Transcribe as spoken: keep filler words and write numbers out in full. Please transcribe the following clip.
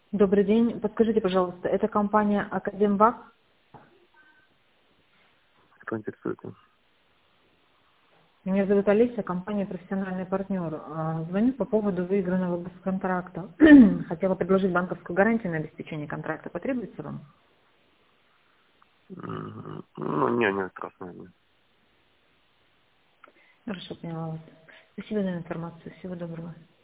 Добрый день. Подскажите, пожалуйста, это компания Академбак? Что интересует? Меня зовут Олеся, компания «Профессиональный партнер». А, Звоню по поводу выигранного контракта. Хотела предложить банковскую гарантию на обеспечение контракта. Потребуется вам? Мгм. Ну, не, не страшно. Не. Хорошо, поняла вас. Спасибо за информацию. Всего доброго.